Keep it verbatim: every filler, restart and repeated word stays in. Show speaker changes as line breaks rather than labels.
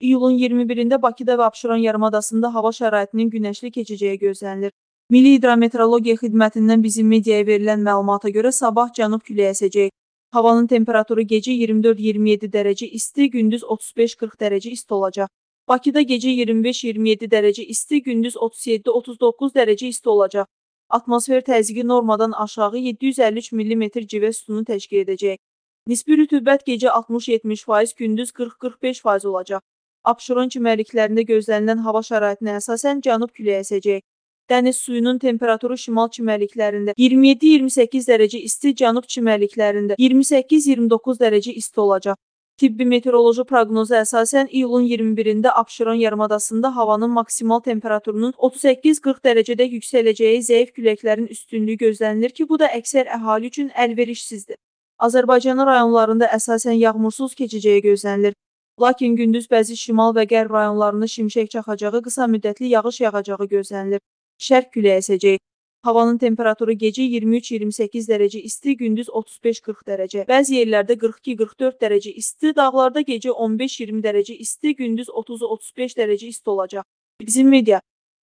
İyulun iyirmi birində Bakıda və Abşeron yarımadasında hava şəraitinin günəşli keçəcəyi gözlənilir. Milli Hidrometeorologiya Xidmətindən bizim mediaya verilən məlumata görə sabah cənub küləyi əsəcək. Havanın temperaturu gecə iyirmi dörd iyirmi yeddi dərəcə isti, gündüz otuz beş qırx dərəcə isti olacaq. Bakıda gecə iyirmi beş iyirmi yeddi dərəcə isti, gündüz otuz yeddi otuz doqquz dərəcə isti olacaq. Atmosfer təzyiqi normadan aşağı yeddi yüz əlli üç millimetr civə sütunu təşkil edəcək. Nisbi rütubət gecə altmış yetmiş faiz, gündüz qırx qırx beş faiz olacaq. Abşeron çimərliklərində gözlənilən hava şəraitinə əsasən cənub küləyi əsəcək. Dəniz suyunun temperaturu şimal çimərliklərində iyirmi yeddi iyirmi səkkiz dərəcə isti, cənub çimərliklərində iyirmi səkkiz iyirmi doqquz dərəcə isti olacaq. Tibbi meteoroloji proqnoza əsasən iyulun iyirmi birində Abşeron yarımadasında havanın maksimal temperaturunun otuz səkkiz qırx dərəcədə yüksələcəyi, zəif küləklərin üstünlüyü gözlənilir ki, bu da əksər əhali üçün əlverişsizdir. Azərbaycanın rayonlarında əsasən yağmursuz keçəcəyi gözlənilir. Lakin gündüz bəzi şimal və qərb rayonlarında şimşək çaxacağı, qısa müddətli yağış yağacağı gözlənilir. Şərq küləyi əsəcək. Havanın temperaturu gecə iyirmi üç iyirmi səkkiz dərəcə isti, gündüz otuz beş qırx dərəcə. Bəzi yerlərdə qırx iki qırx dörd dərəcə isti, dağlarda gecə on beş iyirmi dərəcə isti, gündüz otuz otuz beş dərəcə isti olacaq. Bizim media